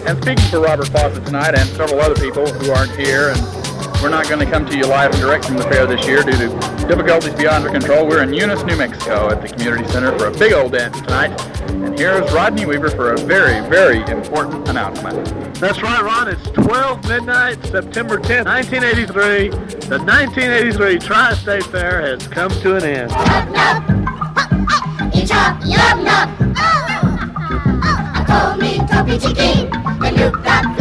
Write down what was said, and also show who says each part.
Speaker 1: And speaking for Robert Fawcett tonight and several other people who aren't here, and we're not going to come to you live and direct from the fair this year due to difficulties beyond our control. We're in Eunice, New Mexico at the Community Center for a big old dance tonight. And here's Rodney Weaver for a very, very important announcement.
Speaker 2: That's right, Ron. It's 12 midnight, September 10th, 1983. The 1983 Tri-State Fair has come to an end.
Speaker 3: Call me Topi Chicken, and you've got